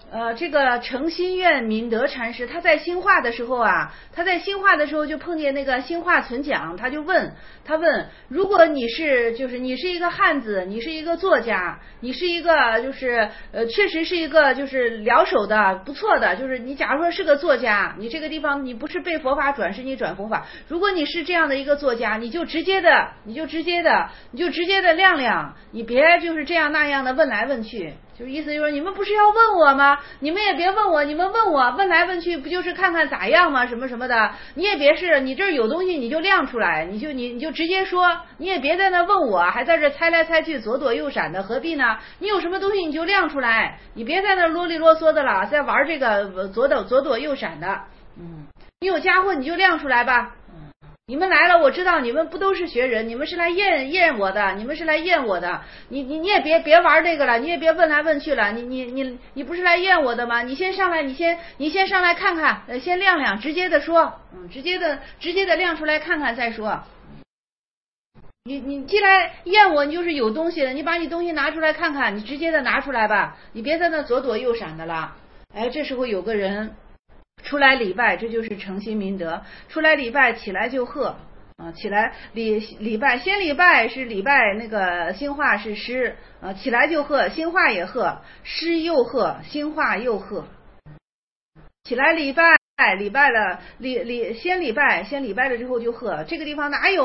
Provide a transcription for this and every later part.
这个诚心愿敏德禅师，他在兴化的时候就碰见那个兴化存讲，他问，如果你是一个汉子，你是一个作家，你是一个确实是一个了手的不错的，你假如说是个作家，你这个地方你不是被佛法转世，你转佛法，如果你是这样的一个作家，你就直接的亮亮，你别这样那样的问来问去。意思你们不是要问我吗？你们也别问我，你们问来问去，不就是看看咋样吗？什么什么的，你也别是，你这儿有东西你就亮出来，你就直接说，你也别在那问我，还在这猜来猜去，左躲右闪的，何必呢？你有什么东西你就亮出来，你别在那啰里啰嗦的了，在玩这个左躲右闪的，你有家伙你就亮出来吧。你们来了，我知道你们不都是学人，你们是来验我的，你也别玩这个了，你也别问来问去了，你不是来验我的吗？你先上来，你先上来看看，先亮亮，直接的说，直接的亮出来看看再说。你既然验我，你就是有东西的，你把你东西拿出来看看，你直接的拿出来吧，你别在那左躲右闪的了。这时候有个人出来礼拜，这就是诚心明德。出来礼拜，起来就喝起来礼拜，先礼拜是礼拜那个兴化是师起来就喝，兴化也喝，师又喝，兴化又喝。起来礼拜了，先礼拜了之后就喝。这个地方哪有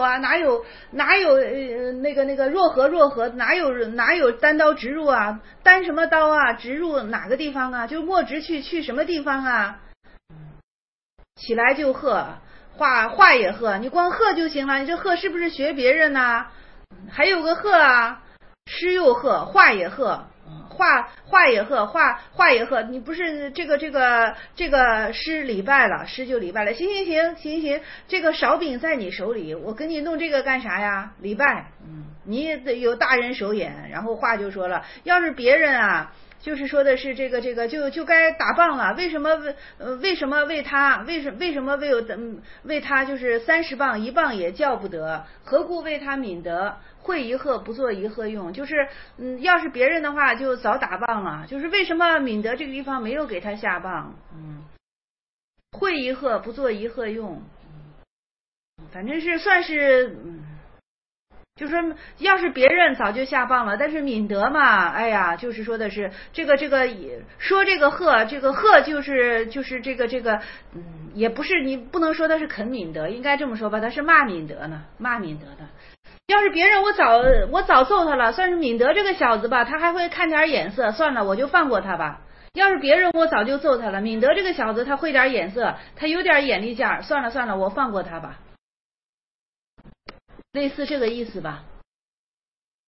那个若何哪有单刀直入啊？单什么刀啊？直入哪个地方啊？就莫直去什么地方啊？起来就喝，话也喝，你光喝就行了，你这喝是不是学别人呢？还有个喝啊，诗又喝，话也喝，话也喝，话也喝，你不是这个诗礼拜了，诗就礼拜了，行，这个勺柄在你手里，我跟你弄这个干啥呀？礼拜，你得有大人手眼。然后话就说了，要是别人啊，就是说的是这个就该打棒了。为什么为他？为什么为他就是30棒1棒也叫不得？何故为他敏德？会一鹤不做一鹤用，就是要是别人的话就早打棒了。就是为什么敏德这个地方没有给他下棒？会一鹤不做一鹤用，反正是算是就说要是别人早就下棒了，但是敏德嘛，哎呀，就是说的是这个说这个鹤就是这个也不是，你不能说他是肯敏德，应该这么说吧，他是骂敏德的。要是别人我早揍他了，算是敏德这个小子吧，他还会看点眼色，算了，我就放过他吧。要是别人我早就揍他了，敏德这个小子他会点眼色，他有点眼力劲儿，算了，我放过他吧。类似这个意思吧。